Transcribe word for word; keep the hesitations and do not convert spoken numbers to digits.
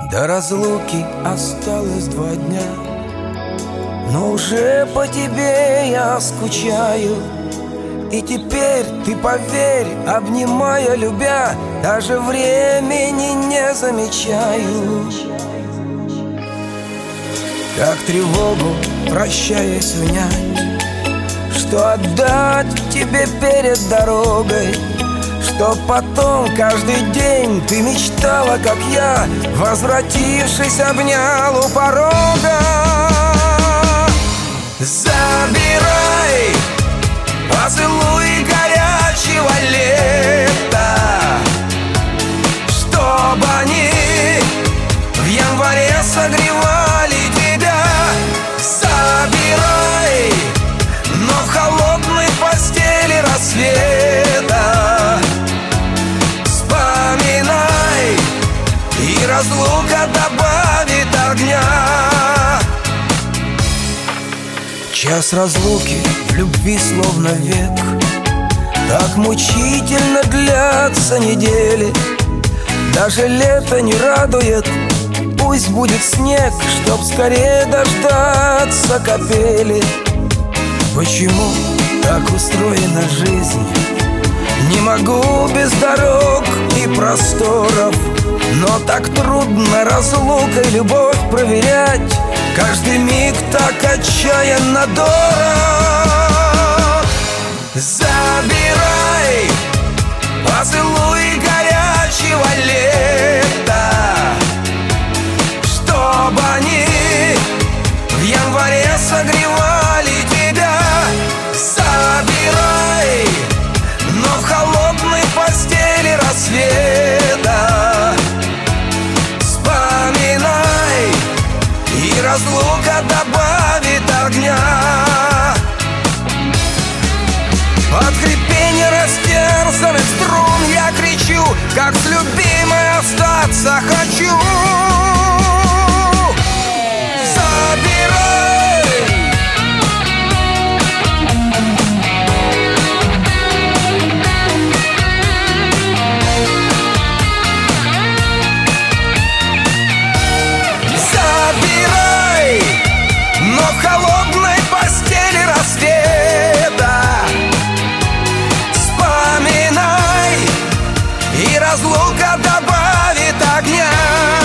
До разлуки осталось два дня, но уже по тебе я скучаю. И теперь ты, поверь, обнимая, любя, даже времени не замечаю. Как тревогу, прощаясь, унять, что отдать тебе перед дорогой, что потом каждый день ты мечтала, как я, возвратившись, обнял у порога. Забирай поцелуй горячего лета, чтобы они в январе согревали тебя. Забирай, но в холодной постели рассвета вспоминай, и разлука добавит огня. Час разлуки в любви словно век, так мучительно длятся недели. Даже лето не радует, пусть будет снег, чтоб скорее дождаться капели. Почему так устроена жизнь? Не могу без дорог и просторов, но так трудно разлукой любовь проверять. Каждый миг так отчаянно дорог. Забирай поцелуй горячего лета, чтобы они в январе согревали тебя. Забирай, но в холодной постели рассвета вспоминай, и разлука добавит огня. Под хрипение растерзанных струн я кричу, как с любимой остаться хочу. Разлука добавит огня.